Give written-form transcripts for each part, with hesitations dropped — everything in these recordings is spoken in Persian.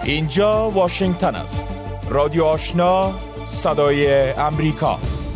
اینجا واشنگتن است. رادیو آشنا، صدای امریکا.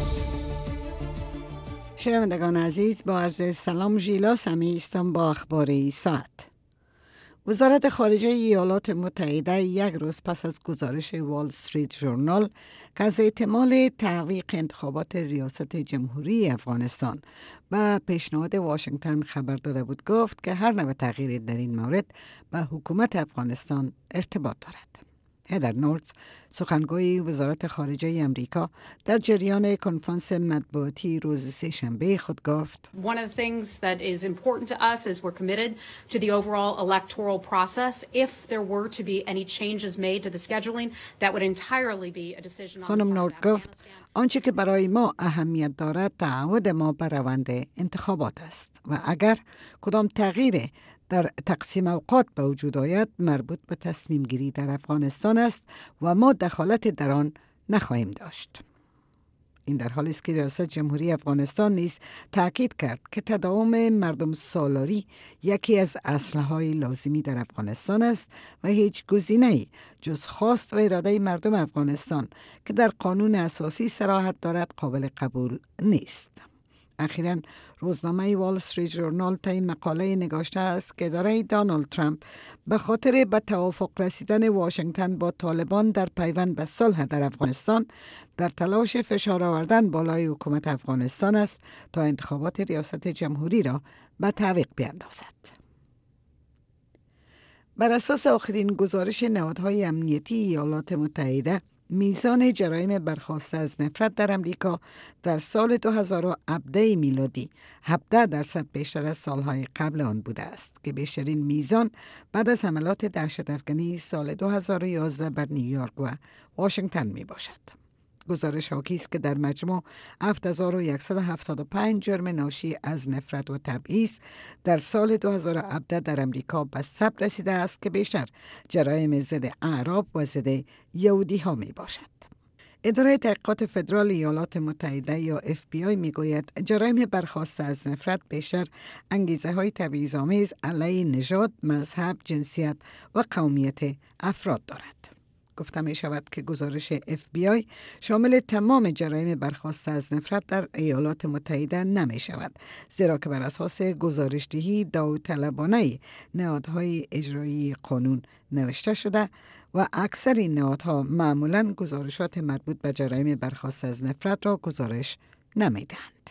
شنوندگان عزیز، با عرض سلام، ژیلا سمی هستم با اخبار این ساعت. وزارت خارجه ایالات متحده یک روز پس از گزارش وال استریت ژورنال که از احتمال تعویق انتخابات ریاست جمهوری افغانستان و پیشنهاد واشنگتن خبر داده بود، گفت که هر نوع تغییر در این مورد به حکومت افغانستان ارتباط دارد. هدر نورتز، سخنگوی وزارت خارجه امریکا، در جریان کنفرانس مطبوعاتی روز سه‌شنبه خود گفت: One of the things that is important to us is we're committed to the overall electoral process. If there were to be any changes made to the scheduling, that would entirely be a decision on خانم نورت گفت: آنچه که برای ما اهمیت دارد تعهد ما بر روند انتخابات است و اگر کدام تغییر در تقسیم اوقات به وجود آید مربوط به تصمیم گیری در افغانستان است و ما دخالت در آن نخواهیم داشت. این در حالی است که ریاست جمهوری افغانستان نیز تاکید کرد که تداوم مردم سالاری یکی از اصلهای لازمی در افغانستان است و هیچ گزینه‌ای جز خواست و اراده مردم افغانستان که در قانون اساسی صراحت دارد قابل قبول نیست. اخیراً روزنامه وال استریت ژورنال طی مقاله نگاشته است که اداره دونالد ترامپ به خاطر به توافق رسیدن واشنگتن با طالبان در پیوند به صلح در افغانستان در تلاش فشار آوردن بالای حکومت افغانستان است تا انتخابات ریاست جمهوری را به تعویق بیندازد. بر اساس آخرین گزارش نهادهای امنیتی ایالات متحده، میزان جرایم برخاسته از نفرت در امریکا در سال 2017 میلادی 17% بیشتر از سالهای قبل آن بوده است که بیشترین میزان بعد از حملات دهشت‌افکنی سال 2011 بر نیویورک و واشنگتن می باشد. گزارش حاکی است که در مجموع 7175 جرم ناشی از نفرت و تبعیض در سال 2017 در امریکا به ثبت رسیده است که بیشتر جرایم ضد اعراب و ضد یهودی ها می باشد. اداره تحقیقات فدرال ایالات متحده یا FBI می گوید جرایم برخاسته از نفرت بیشتر انگیزه های تبعیض‌آمیز علیه نژاد، مذهب، جنسیت و قومیت افراد دارد. گفته می شود که گزارش FBI شامل تمام جرایم برخاسته از نفرت در ایالات متحده نمی شود، زیرا که بر اساس گزارشدهی داوطلبانه نهادهای اجرایی قانون نوشته شده و اکثر این نهادها معمولاً گزارشات مربوط به جرایم برخاسته از نفرت را گزارش نمی دهند.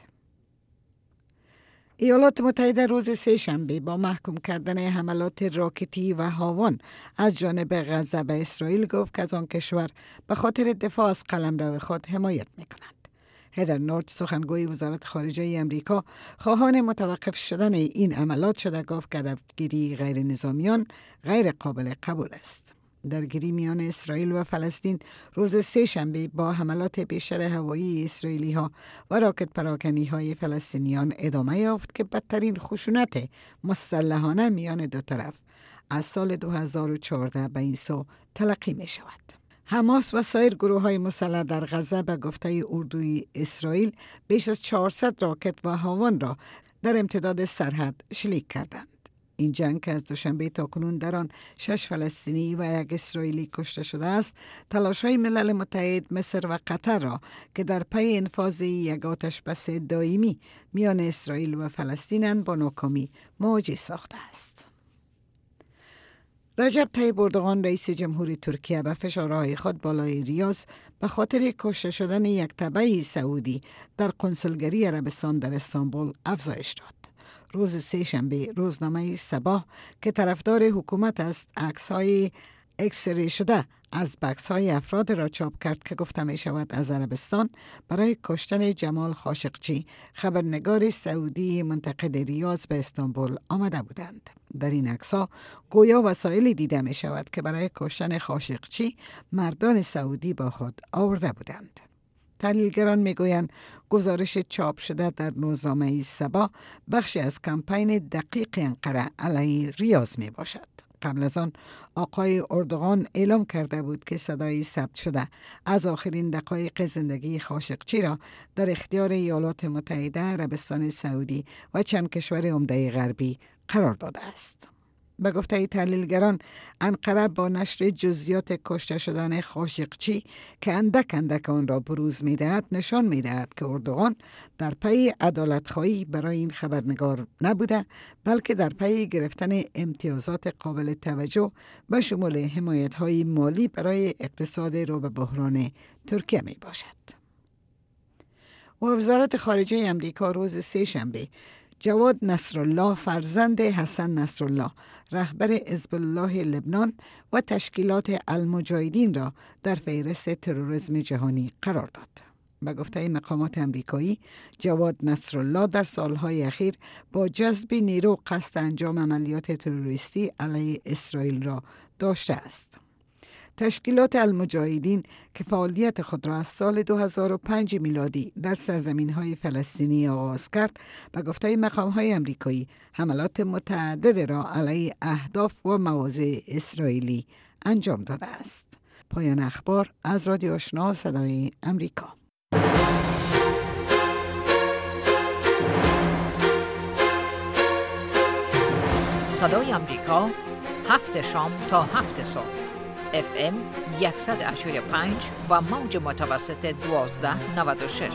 ایالات متحده روز سه‌شنبه با محکوم کردن حملات راکتی و هاون از جانب غزه به اسرائیل گفت که از آن کشور به خاطر دفاع از قلمرو خود حمایت می‌کند. هدر نورت، سخنگوی وزارت خارجه امریکا، خواهان متوقف شدن این حملات شده گفت که هدفگیری غیر نظامیان غیر قابل قبول است. درگیری میان اسرائیل و فلسطین روز سه‌شنبه با حملات بیشتر هوایی اسرائیلی ها و راکت پراکنی های فلسطینیان ادامه یافت که بدترین خشونت مسلحانه میان دو طرف از سال 2014 به این سو تلقی می شود. حماس و سایر گروه های مسلح در غزه به گفته اردوی اسرائیل بیش از 400 راکت و هاون را در امتداد سرحد شلیک کردند. این جنگ که از دوشنبه تا کنون در آن 6 فلسطینی و 1 اسرائیلی کشته شده است، تلاش‌های ملل متحد، مصر و قطر را که در پی انفاذ یک آتش‌بس دائمی میان اسرائیل و فلسطین با ناکامی مواجه ساخته است. رجب طیب اردوغان، رئیس جمهوری ترکیه، به فشارهای خود بالای ریاض به خاطر کشته شدن یک تبع سعودی در کنسولگری عربستان در استانبول افزایش داد. روز سه‌شنبه روزنامه صباح که طرفدار حکومت است، عکس‌های اکس‌ری شده از بکس‌های افراد را چاپ کرد که گفته می شود از عربستان برای کشتن جمال خاشقچی، خبرنگار سعودی منتقد ریاض، به استانبول آمده بودند. در این عکس‌ها گویا وسایلی دیده می شود که برای کشتن خاشقچی مردان سعودی با خود آورده بودند. تحلیلگران میگویند گزارش چاپ شده در روزنامه صباح بخشی از کمپین دقیق انقره علیه ریاض می باشد. قبل از آن آقای اردوغان اعلام کرده بود که صدای ثبت شده از آخرین دقایق زندگی خاشقچی را در اختیار ایالات متحده، عربستان سعودی و چند کشور عمده غربی قرار داده است. به گفته تحلیلگران، انقره با نشر جزئیات کشته شدن خاشقچی که اندک آن را بروز می‌دهد نشان می‌دهد که اردوغان در پی عدالت‌خواهی برای این خبرنگار نبوده، بلکه در پی گرفتن امتیازات قابل توجه به شمول حمایت‌های مالی برای اقتصاد رو به بحران ترکیه می‌باشد. و وزارت خارجه امریکا روز سه‌شنبه جواد نصرالله فرزند حسن نصرالله رهبر حزب الله لبنان و تشکیلات المجاهدین را در فهرست تروریسم جهانی قرار داد. به گفته مقامات امریکایی، جواد نصرالله در سالهای اخیر با جذب نیرو قصد انجام عملیات تروریستی علیه اسرائیل را داشته است. تشکیلات المجاهدین که فعالیت خود را از سال 2005 میلادی در سرزمین‌های فلسطینی آغاز کرد، به گفته مقام‌های امریکایی حملات متعدد را علیه اهداف و مواضع اسرائیلی انجام داده است. پایان اخبار از رادیو آشنا صدای امریکا. صدای امریکا 7 شام تا 7 صبح FM 100.5 و موج متوسط 1296.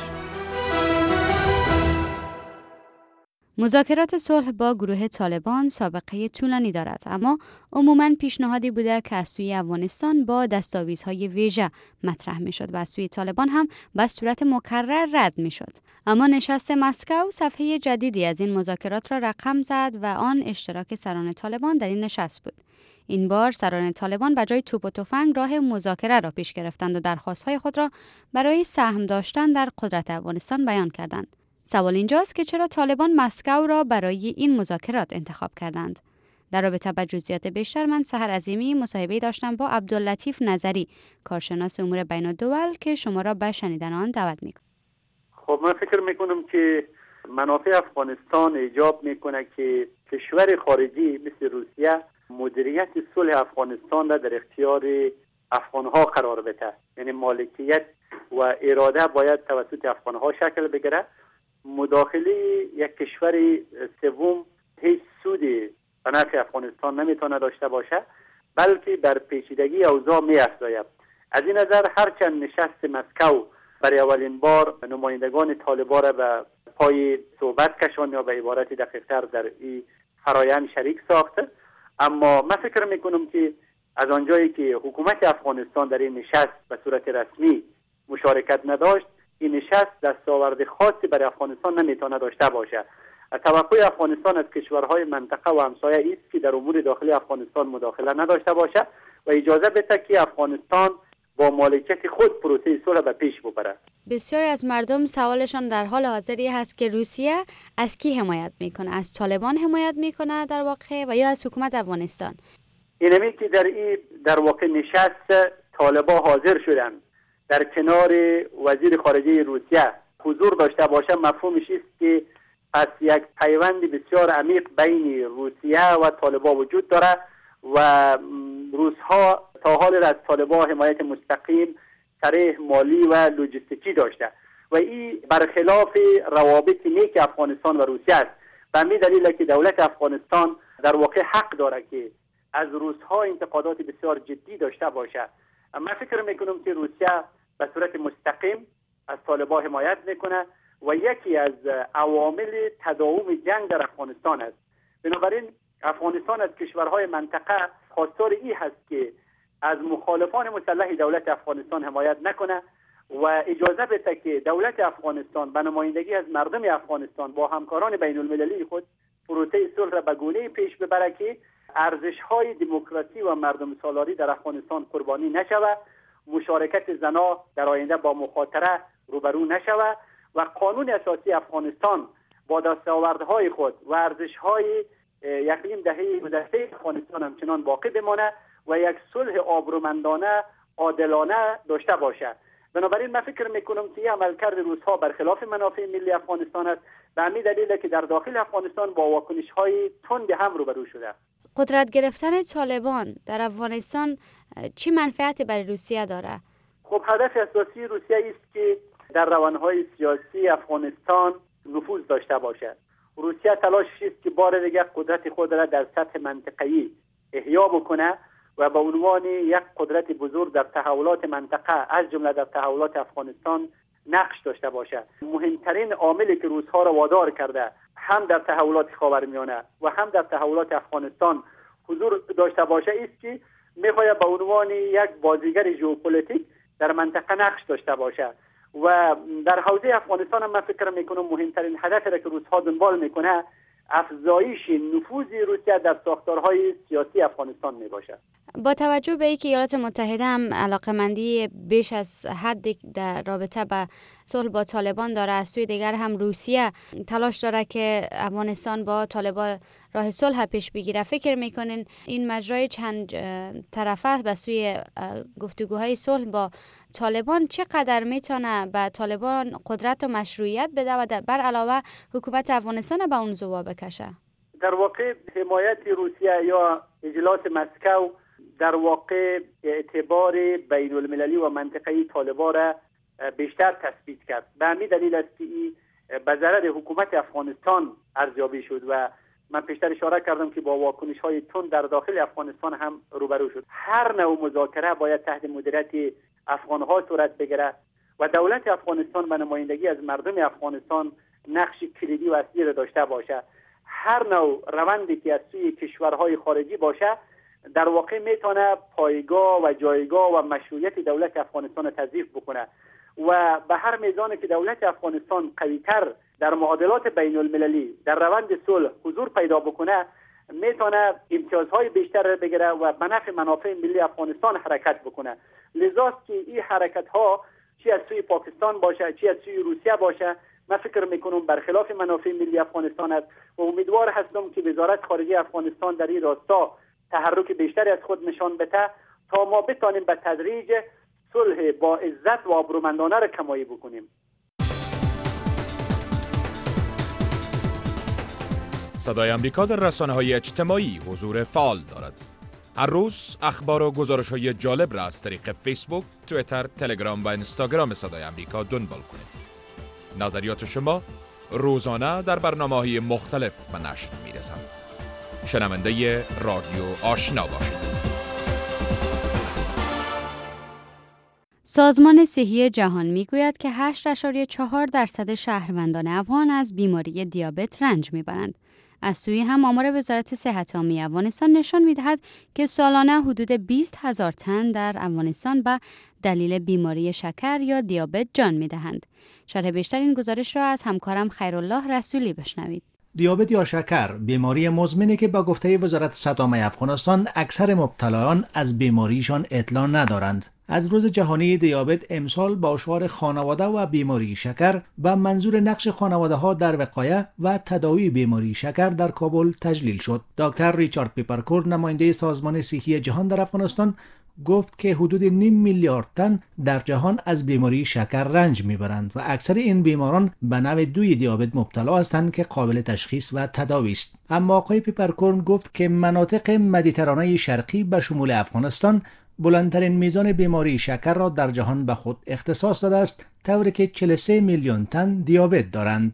مذاکرات صلح با گروه طالبان سابقه طولانی دارد، اما عموماً پیشنهادی بوده که از سوی افغانستان با دستاویزهای ویژه مطرح می شد و از سوی طالبان هم به صورت مکرر رد می شد. اما نشست مسکو صفحه جدیدی از این مذاکرات را رقم زد و آن اشتراک سران طالبان در این نشست بود. این بار سران طالبان به جای توپ و تفنگ راه مذاکره را پیش گرفتند و درخواست‌های خود را برای سهم داشتن در قدرت افغانستان بیان کردند. سوال اینجاست که چرا طالبان مسکو را برای این مذاکرات انتخاب کردند؟ در رابطه با جزئیات بیشتر من سحر عظیمی مصاحبه داشتم با عبداللطیف نظری، کارشناس امور بین الدول، که شما را به شنیدن آن دعوت می‌کنم. خب من فکر میکنم که منافع افغانستان ایجاب میکنه که کشور خارجی مثل روسیه مدیریت صلح افغانستان را در اختیار افغانها قرار بده. یعنی مالکیت و اراده باید توسط افغانها شکل بگیره. مداخله یک کشور سوم هیچ سودی به نفع افغانستان نمیتونه داشته باشه، بلکه بر پیچیدگی اوضاع می‌افزاید. از این نظر هرچند نشست مسکو برای اولین بار نمایندگان طالبان را به پای صحبت کشان یا به عبارت دقیق‌تر در این فرایند شریک ساخته، اما من فکر میکنم که از آنجایی که حکومت افغانستان در این نشست به صورت رسمی مشارکت نداشت، این نشست دستاورد خاصی برای افغانستان نمیتونه داشته باشه. توقع افغانستان از کشورهای منطقه و همسایه است که در امور داخلی افغانستان مداخله نداشته باشه و اجازه بده که افغانستان با مالکیت خود پروسه صلح به پیش ببره. بسیاری از مردم سوالشان در حال حاضری هست که روسیه از کی حمایت میکنه؟ از طالبان حمایت میکنه در واقع و یا از حکومت افغانستان؟ اینمی که در واقع نشست طالبان حاضر شدن در کنار وزیر خارجه روسیه حضور داشته باشه، مفهومش است که پس یک پیوند بسیار عمیق بین روسیه و طالبان وجود داره و روس‌ها تا حال از طالبان حمایت مستقیم، صریح، مالی و لوجستیکی داشته و این برخلاف روابط نیک افغانستان و روسیه است. به همین دلیل که دولت افغانستان در واقع حق داره که از روس‌ها انتقادات بسیار جدی داشته باشه. من فکر میکنم که روسیه به صورت مستقیم از طالبان حمایت میکنه و یکی از عوامل تداوم جنگ در افغانستان است. بنابراین افغانستان از کشورهای منطقه خواستار این هست که از مخالفان مسلح دولت افغانستان حمایت نکنه و اجازه بده که دولت افغانستان به نمایندگی از مردم افغانستان با همکاران بین المللی خود پروسه صلح را به گونه‌ای پیش ببره که ارزش‌های دموکراسی و مردم سالاری در افغانستان قربانی نشود، مشارکت زنان در آینده با مخاطره روبرو نشود و قانون اساسی افغانستان با دستاوردهای خود و ارزش‌های یک نیم دهه گذشته افغانستان همچنان باقی بمانه و یک صلح آبرومندانه، عادلانه داشته باشد. بنابراین من فکر میکنم که این عملکرد روس‌ها برخلاف منافع ملی افغانستان است. به همین دلیل که در داخل افغانستان با واکنش‌های تند هم روبرو شده. قدرت گرفتن طالبان در افغانستان چه منفعتی برای روسیه داره؟ خب هدف اساسی روسیه است که در روندهای سیاسی افغانستان نفوذ داشته باشد. روسیه تلاش است که بار دیگر قدرت خود را در سطح منطقه‌ای احیا بکنه و به عنوان یک قدرت بزرگ در تحولات منطقه از جمله در تحولات افغانستان نقش داشته باشه. مهمترین عاملی که روس‌ها را وادار کرده هم در تحولات خاورمیانه و هم در تحولات افغانستان حضور داشته باشه است که میخواهد به عنوان یک بازیگر ژئوپلیتیک در منطقه نقش داشته باشه و در حوزه افغانستان هم من فکر میکنم مهمترین هدفی را که روس‌ها دنبال میکنه افزایش نفوذ روسیه در ساختارهای سیاسی افغانستان میباشد. با توجه به اینکه ایالات متحده هم علاقمندی بیش از حد در رابطه با صلح با طالبان داره، از سوی دیگر هم روسیه تلاش داره که افغانستان با طالبان راه صلح پیش بگیره، فکر میکنین این مجرای چند طرفه به سوی گفتگوهای صلح با طالبان چقدر میتونه به طالبان قدرت و مشروعیت بده و بر علاوه حکومت افغانستان به اون زوا بکشه؟ در واقع حمایت روسیه یا اجلاس مسکو در واقع اعتبار بین المللی و منطقه‌ای طالبان را بیشتر تثبیت کرد. به همین دلیل است که به ضرر حکومت افغانستان ارزیابی شد و من پیشتر اشاره کردم که با واکنش‌های تند در داخل افغانستان هم روبرو شد. هر نوع مذاکره باید تحت مدیریت افغان‌ها صورت بگیرد و دولت افغانستان به نمایندگی از مردم افغانستان نقش کلیدی و اصلی را داشته باشد. هر نوع روندی که از سوی کشورهای خارجی باشه در واقع میتونه پایگاه و جایگاه و مشروعیت دولت افغانستان را تضعیف بکنه و به هر میزانی که دولت افغانستان قوی‌تر در معادلات بین المللی در روند صلح حضور پیدا بکنه میتونه امتیازهای بیشتر را بگیره و به نفع منافع ملی افغانستان حرکت بکنه. لذاست که این حرکت ها چی از سوی پاکستان باشه چی از سوی روسیه باشه من فکر میکنم برخلاف منافع ملی افغانستان است و امیدوار هستم که وزارت خارجه افغانستان در این راستا تحرک بیشتری از خود نشان بده تا ما بتانیم به تدریج صلح با عزت و آبرومندانه را کمایی بکنیم. صدای امریکا در رسانه‌های اجتماعی حضور فعال دارد. هر روز اخبار و گزارش‌های جالب را از طریق فیسبوک، توییتر، تلگرام و اینستاگرام صدای امریکا دنبال کنید. نظریات شما روزانه در برنامه‌های مختلف به نشر می‌رسند. شنونده رادیو آشنا باشید. سازمان صحی جهان میگوید که 8.4% شهروندان افغان از بیماری دیابت رنج میبرند. از سوی هم آمار وزارت صحت عامه افغانستان نشان میدهد که سالانه حدود 20,000 تن در افغانستان به دلیل بیماری شکر یا دیابت جان میدهند. شرح بیشتر این گزارش را از همکارم خیرالله رسولی بشنوید. دیابت یا شکر بیماری مزمنی که با گفته وزارت صحت عامه افغانستان اکثر مبتلایان از بیماریشان اطلاع ندارند. از روز جهانی دیابت امسال با شعار خانواده و بیماری شکر و منظور نقش خانواده‌ها در وقایه و تداوی بیماری شکر در کابل تجلیل شد. دکتر ریچارد پیپرکورن نماینده سازمان صحی جهان در افغانستان گفت که حدود 0.5 میلیارد تن در جهان از بیماری شکر رنج میبرند و اکثر این بیماران به نوع 2 دیابت مبتلا هستند که قابل تشخیص و تداوی است. اما آقای پیپرکورن گفت که مناطق مدیترانه شرقی به شمول افغانستان بلندترین میزان بیماری شکر را در جهان به خود اختصاص داده است، طوری که 43 میلیون تن دیابت دارند.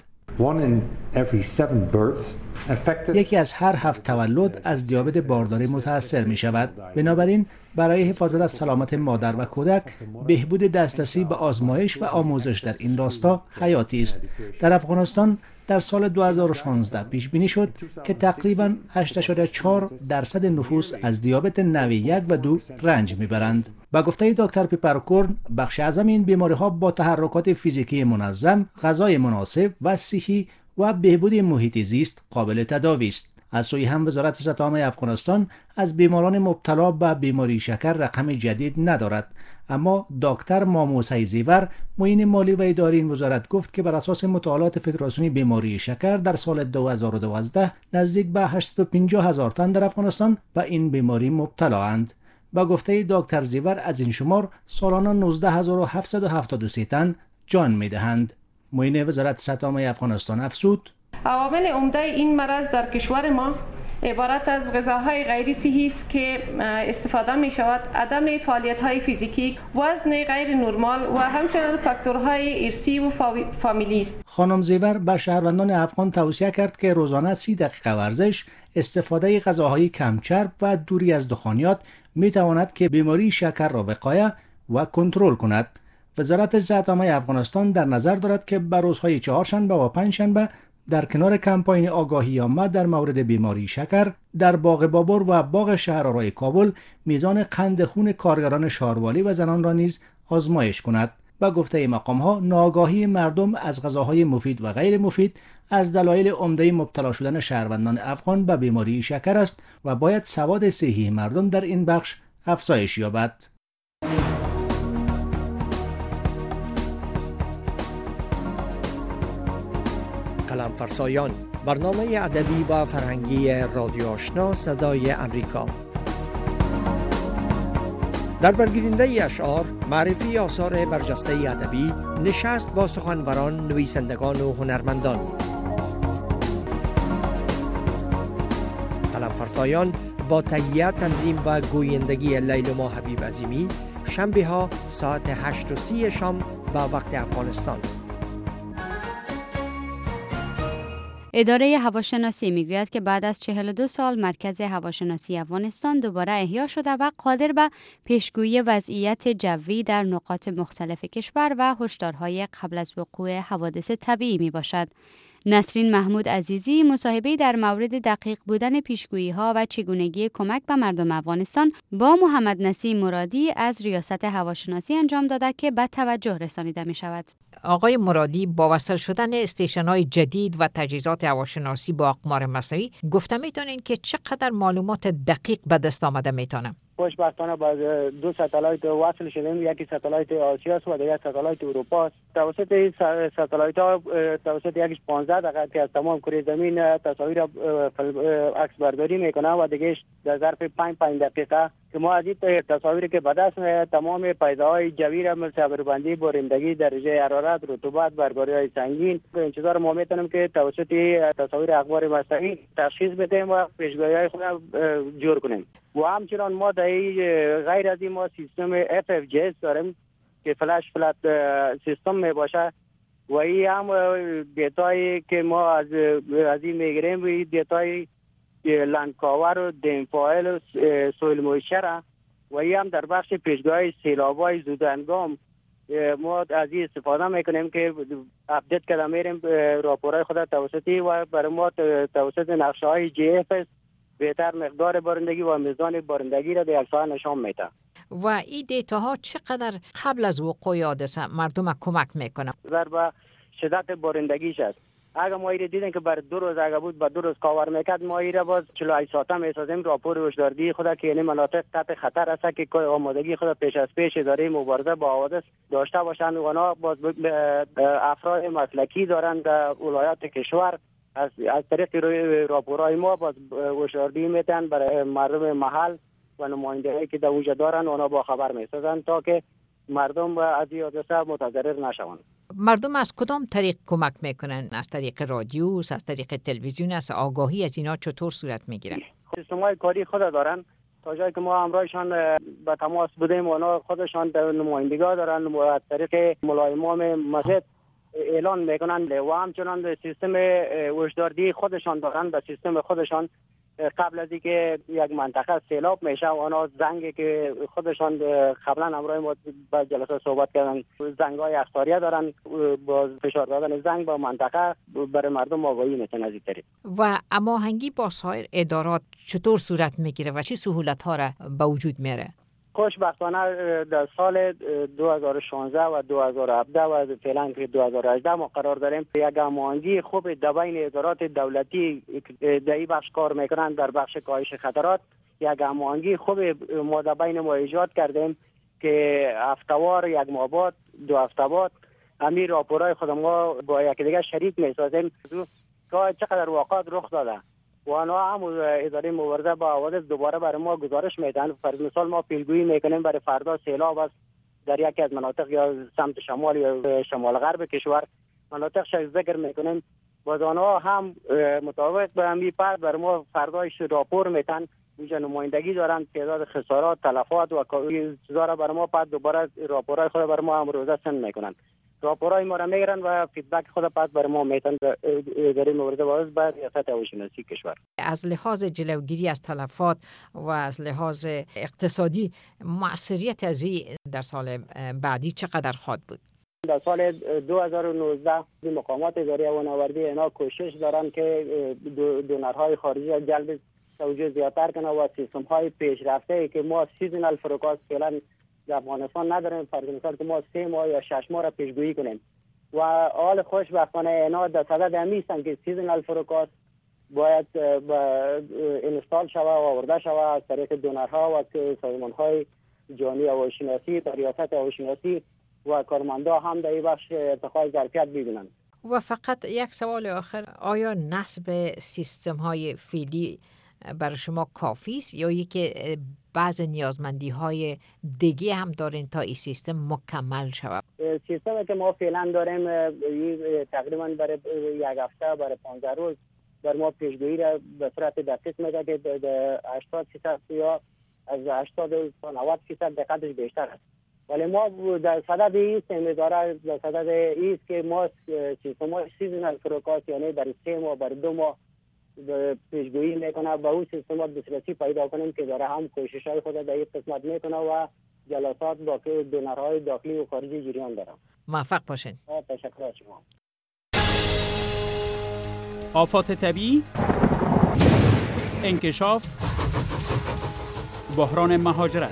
یکی از هر 7 تولد از دیابت بارداری متاثر می شود. بنابراین برای حفاظت از سلامت مادر و کودک بهبود دسترسی به آزمایش و آموزش در این راستا حیاتی است. در افغانستان در سال 2016 پیش بینی شد که تقریباً 8.4% نفوس از دیابت نوع 1 و 2 رنج میبرند. با گفته دکتر پیپرکورن بخش اعظم این بیماری ها با تحرکات فیزیکی منظم، غذای مناسب و صحی و بهبود محیط زیست قابل تداوی است. از سوی هم وزارت صحت عامه افغانستان از بیماران مبتلا به بیماری شکر رقم جدید ندارد، اما دکتر ماموسی زیور معین مالی و اداری این وزارت گفت که بر اساس مطالعات فدراسیون بیماری شکر در سال 2012 نزدیک به 850,000 تن در افغانستان به این بیماری مبتلا اند. با گفته دکتر زیور از این شمار سالانه 19,773 تن جان میدهند. معین وزارت صحت عامه افغانستان افزود: عوامل عمده این مرض در کشور ما عبارت از غذاهای غیر صحی است که استفاده می شود. عدم فعالیت‌های فیزیکی، وزن غیر نرمال و همچنین فاکتورهای ارثی و فامیلی است. خانم زیور به شهروندان افغان توصیه کرد که روزانه 30 دقیقه ورزش، استفاده غذاهای کم چرب و دوری از دخانیات می تواند که بیماری شکر را وقایه و کنترل کند. وزارت صحت عامه افغانستان در نظر دارد که به روزهای چهارشنبه و پنجشنبه در کنار کمپاین آگاهی عامه در مورد بیماری شکر در باغ بابر و باغ شهرآرای کابل میزان قند خون کارگران شاروالی و زنان را نیز آزمایش کند. با گفته مقام‌ها ناآگاهی مردم از غذاهای مفید و غیر مفید از دلایل عمده مبتلا شدن شهروندان افغان به بیماری شکر است و باید سواد صحی مردم در این بخش افزایش یابد. قلم فرسایان، برنامه ادبی و فرهنگی رادیو آشنا صدای امریکا. در برگزیدنده اشعار، معرفی آثار برجسته ادبی، نشست با سخنوران، نویسندگان و هنرمندان. قلم فرسایان با تهیه، تنظیم و گویندگی لیلما حبیب عظیمی، شنبه ها ساعت 8:30 شام به وقت افغانستان. اداره هواشناسی میگوید که بعد از 42 سال مرکز هواشناسی افغانستان دوباره احیا شده و قادر به پیشگویی وضعیت جوی در نقاط مختلف کشور و هشدارهای قبل از وقوع حوادث طبیعی می باشد. نسرین محمود عزیزی مصاحبه‌ای در مورد دقیق بودن پیشگویی‌ها و چگونگی کمک به مردم افغانستان با محمد نسیم مرادی از ریاست هواشناسی انجام داده که به توجه رسانیده می شود. آقای مرادی، با وصل شدن استیشن‌های جدید و تجهیزات هواشناسی با اقمار مصنوعی گفته میتونین که چقدر معلومات دقیق به دست آمده میتونه؟ خوشبختانه با 2 ساتلایت وصل شدیم. یکی ساتلایت آسیا است و دیگر ساتلایت اروپا است. توسط این ساتلایت ها توسط یکیش 15 دقیقه که از تمام کره زمین تصاویر عکس برداری میکنه و دیگهش در ظرف 5 دقیقه که ما از این تصاویری که به دست میاد تمام پیداهای جوی را مثل بربندی، بارندگی، درجه حرارت، رطوبت، برگاری‌های سنگین به انتظار ما میتونیم که توسط تصاویر اخبار مصنوعی تشخیص بدیم و پیشگویی‌های خود را جور کنیم. و همچنان ما در غیر از این ما سیستم FFJS داریم که فلش فلت سیستم می باشه و این هم دیتایی که ما از این میگیریم و دیتای لندکاور و دمفایل و سویل مویشر و این هم در بخش پیشگویی سیلاب‌های زودهنگام ما از این استفاده میکنیم که اپدیت کرده میریم راپورهای خود توسطی و برای ما توسط نقشه‌های GFS بهتر مقدار بارندگی و میزان بارندگی را در عکس‌ها نشان میده. و این دیتاها چقدر قبل از وقوع حادثه مردم کمک میکنه؟ در به شدت بارندگیش است. اگر ما ایره دیدن که بر 2 روز اگر بود با 2 روز کاور میکرد ما ایره باز 48 ساعته میسازیم راپور هشداردهی خود که یعنی مناطق تحت خطر است که آمادگی خود پیش از پیش اداره مبارزه با حوادث داشته باشند و اونا باز افراد مسلکی دارند در ولایات کشور از طریق راپورهای ما باز هشداردهی میتن برای مردم محل و نماینده‌ای که در اونجا دارن اونا با خبر میسازن تا که مردم از این حادثه متضرر نشوند. مردم از کدام طریق کمک میکنن؟ از طریق رادیو، از طریق تلویزیون، از آگاهی از اینا چطور صورت میگیرن؟ سیستم‌های کاری خود دارن تا جایی که ما همراهشان به تماس بودیم اونا خودشان نمایندگان دارن و از طریق مولای امام مسجد اعلان میکنن و همچنان سیستم هشداردهی خودشان دارن به سیستم خودشان قبل از اینکه یک منطقه سیلاب میشه اونا زنگی که خودشان قبلا همراه ما با جلسه صحبت کردن زنگای اخطاریه دارن با فشار دادن زنگ با منطقه برای مردم آگاهی میتونه از این طریق. و هماهنگی با سایر ادارات چطور صورت میگیره و چه سهولت‌ها را به وجود میاره؟ خوشبختانه در سال 2016 و 2017 و فعلا که 2018 ما قرار داریم یک هماهنگی خوب بین ادارات دولتی در این بخش کار میکنن در بخش کاهش خطرات یک هماهنگی خوب ما بین ما ایجاد کردیم که هفته‌وار یک ماه بعد 2 هفته بعد همین راپورهای خود ما با یکدیگر شریک میسازیم که چقدر واقعات رخ داده و آنها هم اداره مبارزه با حوادث دوباره برای ما گزارش میدن. فرض مثال ما پیشگویی میکنیم برای فردا سیلاب است در یکی از مناطق یا سمت شمال یا شمال غرب کشور مناطق ذکر میکنیم باز آنها هم مطابق به همین پس بر ما فردایش راپور میتن، اینجا نمایندگی دارن، تعداد خسارات، تلفات و چیزا را بر ما پس دوباره راپورای خود بر ما امروزه سند میکنن. راپورای ما را میگیرن و فیدبک خود پس بر ما میتن در این مورد باز به ریاست هواشناسی کشور. از لحاظ جلوگیری از تلفات و از لحاظ اقتصادی مؤثریت از این در سال بعدی چقدر خواهد بود؟ در سال 2019 مقامات اداره هوانوردی اینا کوشش دارن که دونرهای خارجی را جلب توجه زیادتر کنه و سیستم های پیشرفته که ما سیزنال فروکاست فعلا در افغانستان نداریم، فرض مثال که ما 3 ماه یا 6 ماه را پیشگویی کنیم و حال خوشبختانه اینا در صدد هستن که سیزنال فروکاست باید اینستال شوه و آورده شوه از طریق دونرها و سازمان‌های جهانی هواشناسی، ریاست هواشناسی و کارمندا هم در این بخش ارتقای ظرفیت ببینند. و فقط یک سوال آخر، آیا نصب سیستم های فعلی برای شما کافی است یا اینکه بعض نیازمندی های دیگه هم دارین تا این سیستم مکمل شود؟ سیستمی که ما فعلا داریم تقریبا برای یک هفته، برای 15 روز بر ما پیشگویی را به صورت دقیق میده که 80% یا از 80 تا 90% دقتش بیشتر است. ولی ما در صدد ایست که ما سیستم‌های سیزنال فروکاست یعنی برای 3 ماه برای 2 ماه پیشگویی میکنه و اون سیستمات دسترسی پیدا کنیم که داره هم کوشش‌های خود در این قسمت میکنه و جلسات با دونرهای داخلی و خارجی جریان داره. موفق باشین. تشکر از شما. آفات طبیعی، انکشاف، بحران مهاجرت،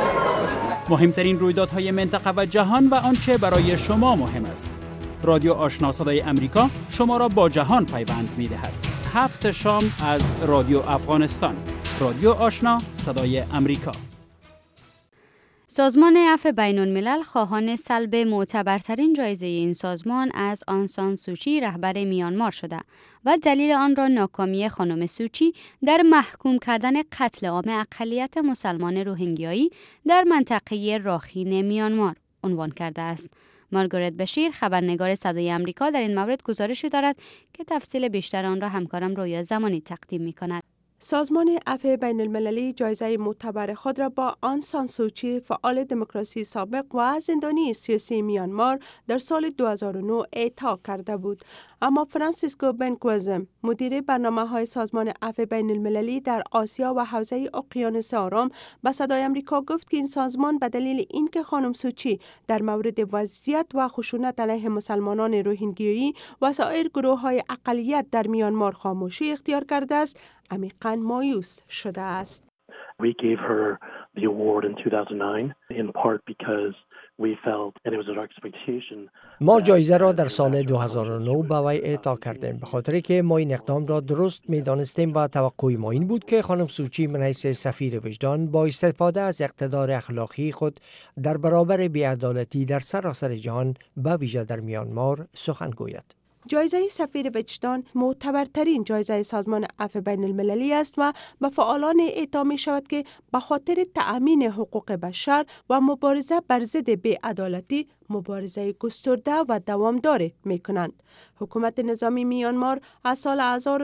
مهمترین رویدادهای منطقه و جهان و آنچه برای شما مهم است. رادیو آشنا صدای امریکا شما را با جهان پیوند می‌دهد. 7 شام از رادیو افغانستان. رادیو آشنا صدای امریکا. سازمان عفو بین الملل خواهان سلب معتبرترین جایزه این سازمان از آن سان سوچی رهبر میانمار شده و دلیل آن را ناکامی خانم سوچی در محکوم کردن قتل عام اقلیت مسلمان روهینگیایی در منطقه راخین میانمار عنوان کرده است. مارگارت بشیر خبرنگار صدای امریکا در این مورد گزارشی دارد که تفصیل بیشتر آن را همکارم رویا زمانی تقدیم می‌کند. سازمان عفو بین المللی جایزه معتبر خود را با آن سان سوچی فعال دموکراسی سابق و زندانی سیاسی میانمار در سال 2009 اعطا کرده بود. اما فرانسیسکو بنکوزم مدیر برنامه‌های سازمان عفو بین المللی در آسیا و حوزه اقیانوس آرام به صدای آمریکا گفت که این سازمان به دلیل اینکه خانم سوچی در مورد وضعیت و خشونت علیه مسلمانان روهینگیایی و سایر گروه‌های اقلیت در میانمار خاموشی اختیار کرده است، عمیقاً مایوس شده است. We gave her the award in 2009 in part because we felt and it was our expectation. ما جایزه را در سال 2009 به وی اعطا کردیم به خاطر که ما این اقدام را درست می‌دانستیم و توقع ما این بود که خانم سوچی من حیث سفیر وجدان با استفاده از اقتدار اخلاقی خود در برابر بی‌عدالتی در سراسر جهان به ویژه در میانمار سخن گوید. جایزه سفیر وجدان معتبرترین جایزه سازمان عفو بین المللی است و به فعالان اعطا می شود که به خاطر تأمین حقوق بشر و مبارزه بر ضد بی‌عدالتی مبارزه گسترده و دوامدار می کنند. حکومت نظامی میانمار از سال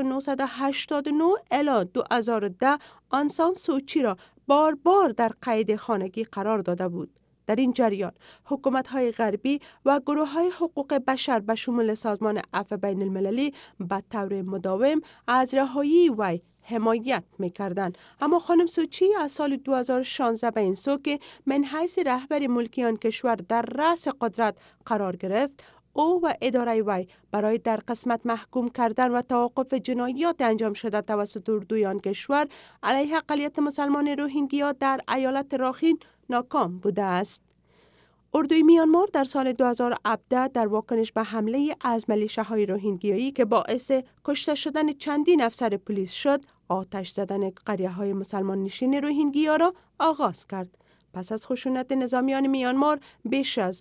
1989 الی 2010 آن سان سوچی را بار بار در قید خانگی قرار داده بود. در این جریان حکومت‌های غربی و گروه‌های حقوق بشر به شمول سازمان عفو بین المللی به طور مداوم از رهایی وی حمایت می‌کردند. اما خانم سوچی از سال 2016 به این سو که من حیث رهبر ملکی آن کشور در رأس قدرت قرار گرفت، او و اداره وی برای در قسمت محکوم کردن و توقف جنایات انجام شده توسط اردوی آن کشور علیه اقلیت مسلمان روهینگیا در ایالت راخین ناکام بوده است. اردوی میانمار در سال 2017 در واکنش به حمله از میلیشیاهای روهینگیایی که باعث کشته شدن چندین افسر پلیس شد، آتش زدن قریه‌های مسلمان نشین روهینگیا را آغاز کرد. پس از خشونت نظامیان میانمار بیش از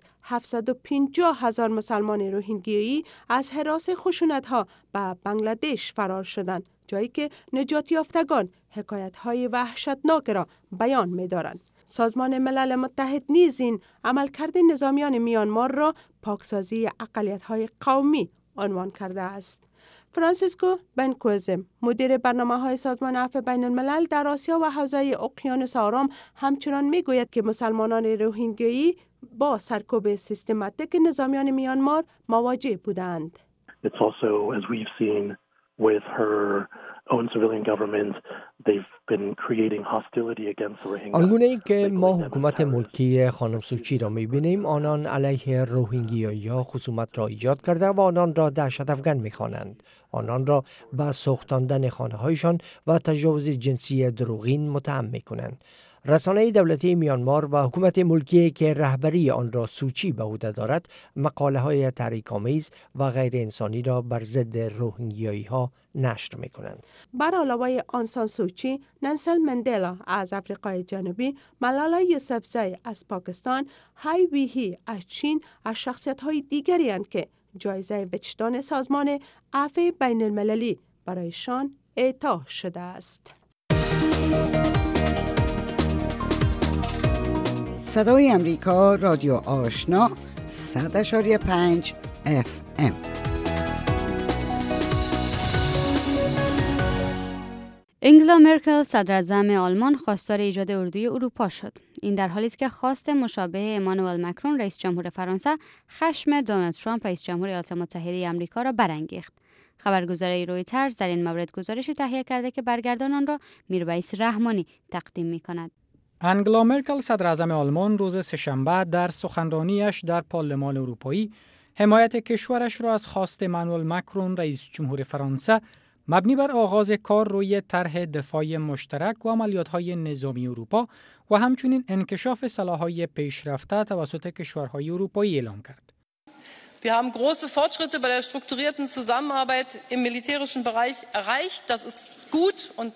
750,000 مسلمان روهینگیایی از هراس خشونت‌ها به بنگلادش فرار شدند، جایی که نجات یافتگان حکایت‌های وحشتناک را بیان می‌دارند. سازمان ملل متحد نیز این عملکرد نظامیان میانمار را پاکسازی اقلیت‌های قومی عنوان کرده است. فرانسیسکو بنکوزم مدیر برنامه‌های سازمان عفو بین الملل در آسیا و حوزه اقیانوس آرام همچنان میگوید که مسلمانان روهینگیایی با سرکوب سیستماتیک نظامیان میانمار مواجه بودند. It's also, as we've seen with her own civilian government, they've been creating hostility against the Rohingya. آنگونه ای که ما حکومت ملکی خانم سوچی را می‌بینیم، آنان علیه روهینگیایی‌ها خصومت را ایجاد کرده و آنان را دهشت افکن می‌خوانند. آنان را به سوختاندن خانه‌هایشان و تجاوز جنسی دروغین متهم می‌کنند. رسانه دولتی میانمار و حکومت ملکی که رهبری آن را سوچی به عهده دارد، مقاله‌های تحریک‌آمیز و غیر انسانی را بر ضد روهینگیایی‌ها نشر می‌کنند. بر علاوه آن سان سوچی، نلسن مندلا از آفریقای جنوبی، ملالا یوسفزئی از پاکستان، های ویهی از چین از شخصیت‌های دیگری اند که جایزه وجدان سازمان عفو بین المللی برایشان اعطا شده است. صدای امریکا، رادیو آشنا، 100.5 FM. انگلا مرکل صدراعظم آلمان خواستار ایجاد اردوی اروپا شد. این در حالی است که خواست مشابه امانوئل مکرون رئیس جمهور فرانسه خشم دونالد ترامپ رئیس جمهور ایالات متحده آمریکا را برانگیخت. خبرگزاری رویترز در این مورد گزارش تهیه کرده که برگردان آن را میرویس رحمانی تقدیم می‌کند. انگلا مرکل صدراعظم آلمان روز سه‌شنبه در سخنرانیش در پارلمان اروپایی حمایت کشورش را از خواست امانوئل مکرون رئیس جمهور فرانسه مبنی بر آغاز کار روی طرح دفاع مشترک و عملیات‌های نظامی اروپا و همچنین انکشاف سلاح‌های پیشرفته توسط کشورهای اروپایی اعلام کرد. Wir haben große Fortschritte bei der strukturierten Zusammenarbeit im militärischen Bereich erreicht. Das ist gut und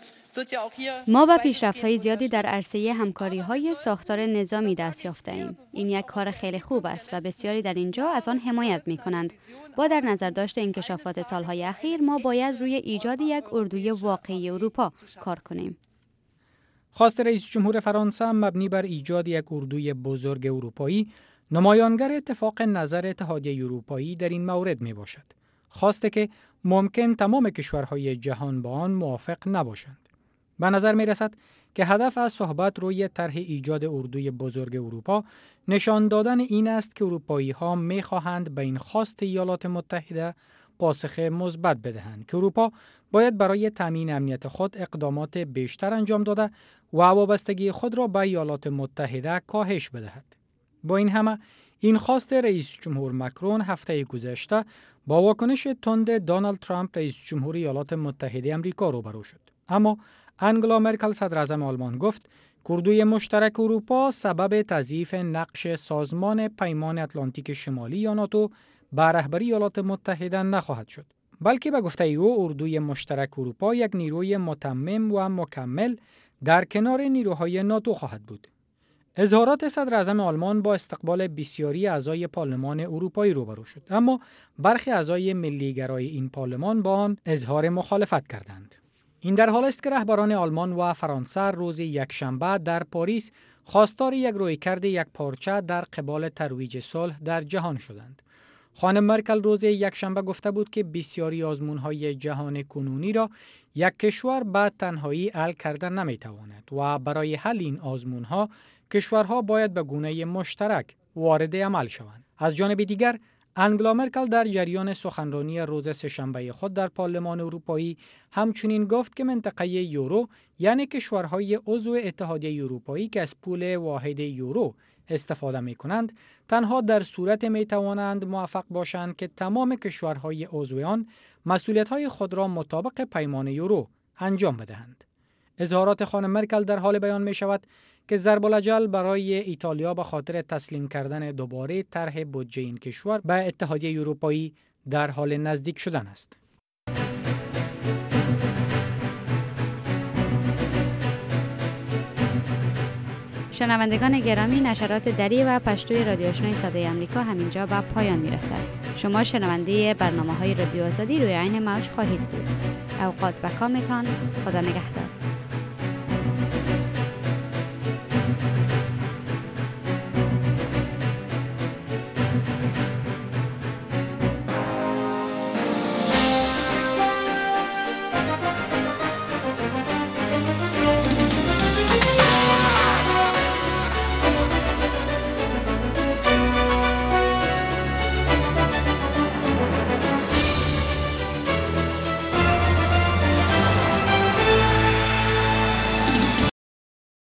ما به پیشرفت‌های زیادی در عرصه همکاری‌های ساختار نظامی دست یافته‌ایم. این یک کار خیلی خوب است و بسیاری در اینجا از آن حمایت می‌کنند. با در نظر داشت انکشافات سالهای اخیر، ما باید روی ایجاد یک اردوی واقعی اروپا کار کنیم. خواست رئیس جمهور فرانسه مبنی بر ایجاد یک اردوی بزرگ اروپایی نمایانگر اتفاق نظر اتحادیه اروپایی در این مورد میباشد. خواسته که ممکن تمام کشورهای جهان با آن موافق نباشند. به نظر می رسد که هدف از صحبت روی طرح ایجاد اردوی بزرگ اروپا نشان دادن این است که اروپایی ها می خواهند به این خواست ایالات متحده پاسخ مثبت بدهند که اروپا باید برای تامین امنیت خود اقدامات بیشتر انجام داده و وابستگی خود را به ایالات متحده کاهش بدهد. با این همه این خواست رئیس جمهور مکرون هفته گذشته با واکنش تند دونالد ترامپ رئیس جمهور ایالات متحده آمریکا روبرو شد. اما انگلا مرکل صدراعظم آلمان گفت اردوی مشترک اروپا سبب تضعیف نقش سازمان پیمان اتلانتیک شمالی یا ناتو به رهبری ایالات متحده نخواهد شد، بلکه به گفته او اردوی مشترک اروپا یک نیروی متمم و مکمل در کنار نیروهای ناتو خواهد بود. اظهارات صدراعظم آلمان با استقبال بسیاری اعضای پارلمان اروپایی روبرو شد، اما برخی اعضای ملی‌گرای این پارلمان با آن اظهار مخالفت کردند. این در حال است که رهبران آلمان و فرانسه روز یکشنبه در پاریس خواستار یک رویکرد یک پارچه در قبال ترویج صلح در جهان شدند. خانم مرکل روز یکشنبه گفته بود که بسیاری آزمون‌های جهان کنونی را یک کشور به تنهایی حل کردن نمی‌تواند و برای حل این آزمون‌ها کشورها باید به گونه مشترک وارد عمل شوند. از جانب دیگر انگلا مرکل در جریان سخنرانی روز سه‌شنبه خود در پارلمان اروپایی همچنین گفت که منطقه یورو یعنی کشورهای عضو اتحادیه اروپایی که از پول واحد یورو استفاده می کنند تنها در صورت می توانند موفق باشند که تمام کشورهای عضو آن مسئولیت‌های خود را مطابق پیمان یورو انجام بدهند. اظهارات خانم مرکل در حال بیان می شود که ضرب الاجل برای ایتالیا به خاطر تسلیم کردن دوباره طرح بودجه این کشور به اتحادیه اروپایی در حال نزدیک شدن است. شنوندگان گرامی، نشرات دری و پشتوی رادیو آشنای صدای آمریکا همینجا به پایان میرسد. شما شنونده برنامه‌های رادیو آزادی روی عین موج خواهید بود. اوقات بکامتان، خدا نگهدار.